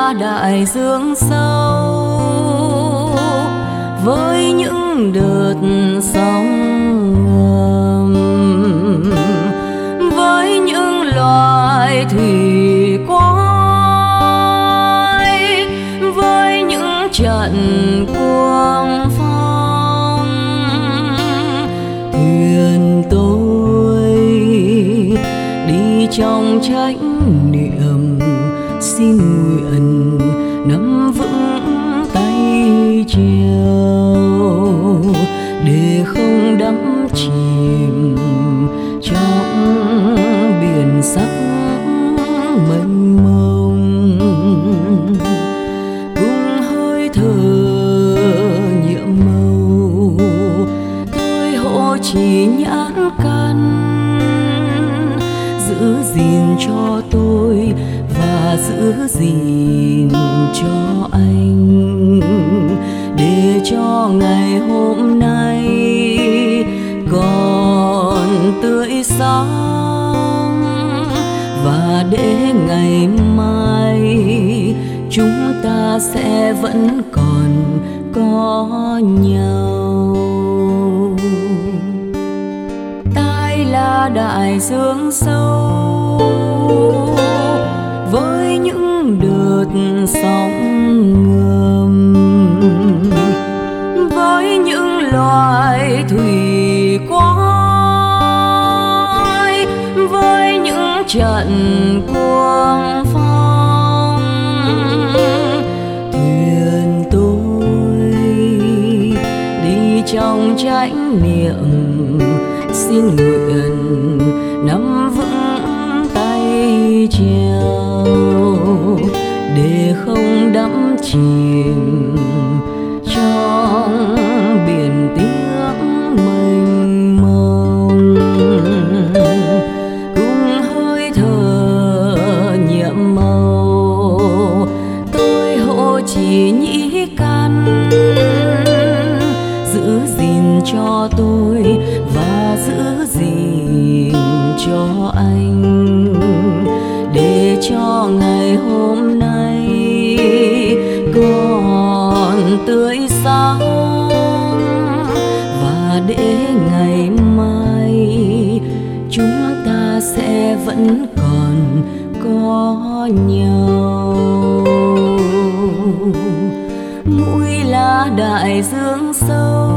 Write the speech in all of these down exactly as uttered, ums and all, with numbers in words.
là đại dương sâu với những đợt sóng ngầm, với những loài thủy quái, với những trận cuồng phong. Thuyền tôi đi trong chánh niệm, xin nguyện nắm vững tay chèo để không đắm chìm trong biển sắc mênh mông. Cùng hơi thở nhiệm màu tôi hộ chỉ nhãn căn, giữ gìn cho tôi và giữ gìn cho anh, để cho ngày hôm nay còn tươi sáng, và để ngày mai chúng ta sẽ vẫn còn có nhau. Tai là đại dương sâu với những đợt sóng ngầm, với những loài thủy quái, với những trận cuồng phong. Thuyền tôi đi trong chánh niệm, xin nguyện nắm vững tay chèo để không đắm chìm trong biển tiếng mênh mông. Cùng hơi thở nhiệm màu tôi hộ chỉ nhĩ căn, giữ gìn cho tôi và giữ gìn cho anh, để cho ngày hôm nay còn tươi sáng, và để ngày mai chúng ta sẽ vẫn còn có nhau. Mũi là đại dương sâu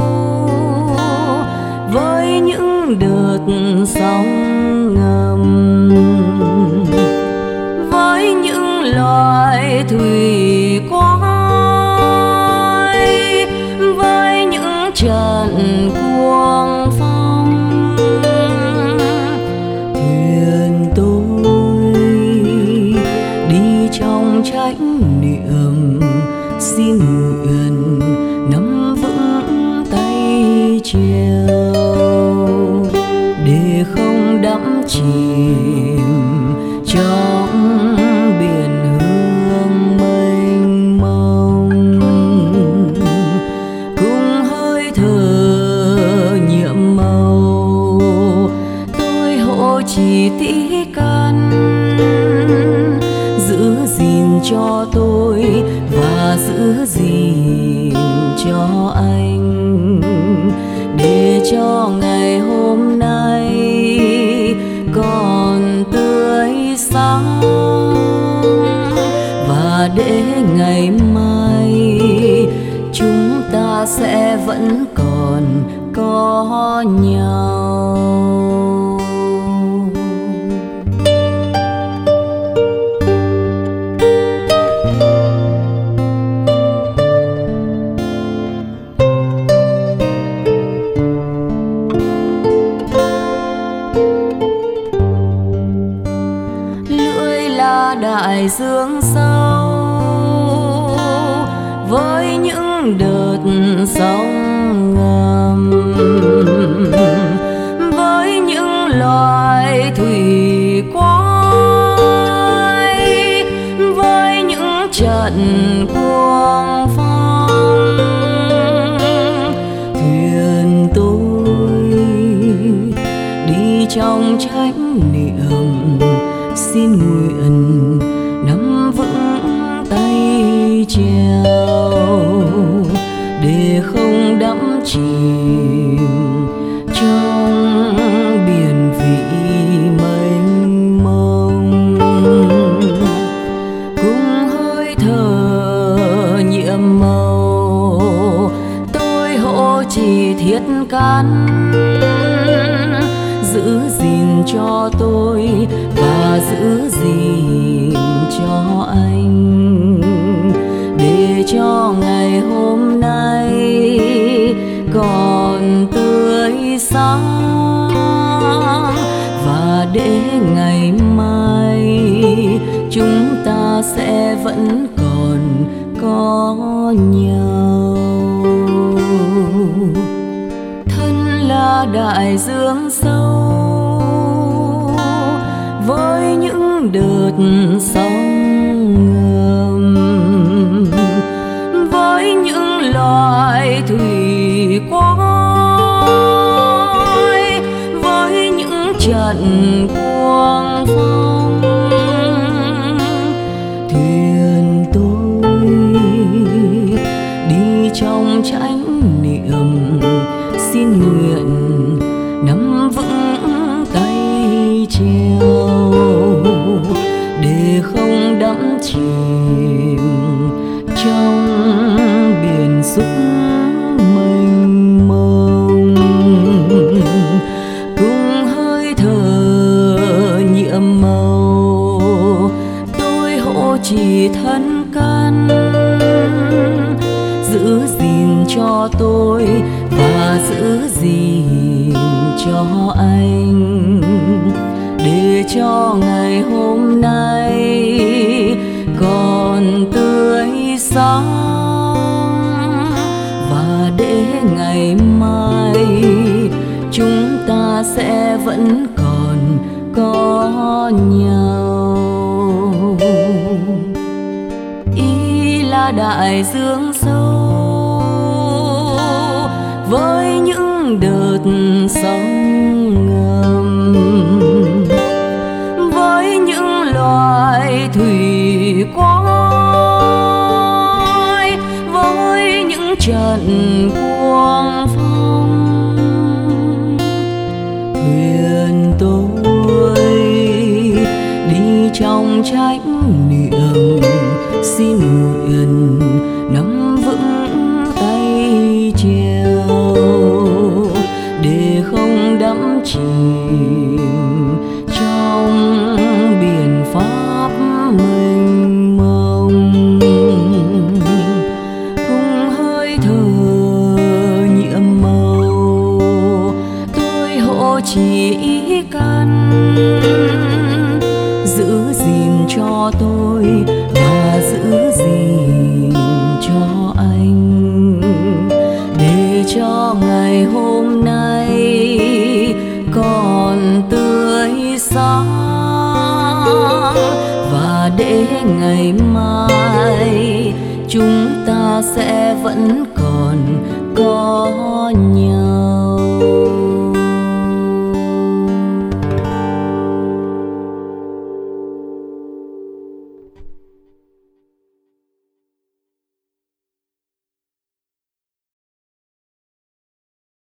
với những đợt sóng ngầm, với những loài thủy quái, với những trận cuồng phong. Thuyền tôi đi trong chánh niệm, xin nguyện nắm vững tay chèo để không đắm chìm trong biển hương mênh mông. Cùng hơi thở nhiệm màu tôi hộ chỉ tý căn, giữ gìn cho tôi và giữ gìn cho anh, để cho ngày hôm nay còn tươi sáng, và để ngày mai chúng ta sẽ vẫn còn có nhau. Đại dương sâu với những đợt sóng ngầm, với những loài thủy quái, với những trận cuồng phong. Thuyền tôi đi trong chánh niệm, xin nguyện nắm vững căn, giữ gìn cho tôi và giữ gìn cho anh, để cho ngày hôm nay còn tươi sáng, và để ngày mai chúng ta sẽ vẫn còn có nhau. Thân là đại dương sâu với những đợt sóng ngầm, với những loài thủy quái, với những trận cuồng phong. Thuyền tôi đi trong chánh niệm, xin nguyện nắm vững tay chèo, để không đắm chìm trong biển súc mênh mông. Cùng hơi thở nhiệm màu tôi hộ trì thân căn, giữ gìn cho tôi và giữ gìn cho anh, để cho ngày hôm nay còn tươi sáng, và để ngày mai chúng ta sẽ vẫn còn có nhau. Ý là đại dương sâu với những đợt sóng ngầm, với những loài thủy quái, với những trận cuồng phong. Thuyền tôi đi trong chánh niệm, xin nguyện nắm vững tay chèo, để không đắm chìm trong biển pháp mênh mông. Cùng hơi thở nhiệm màu tôi hộ trì ý căn, giữ gìn cho tôi và giữ gìn cho anh, để cho ngày hôm nay còn tươi sáng, và để ngày mai chúng ta sẽ vẫn còn có nhau.